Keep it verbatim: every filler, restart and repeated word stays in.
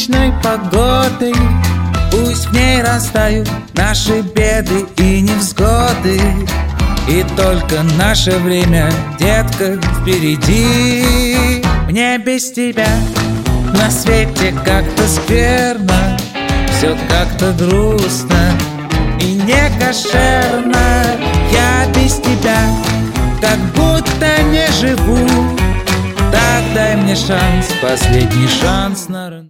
солнечной погодой. Пусть в ней растают наши беды и невзгоды, и только наше время, детка, впереди. Мне без тебя на свете как-то скверно, все как-то грустно и не кошерно. Я без тебя как будто не живу. Так дай мне шанс, последний шанс на ран.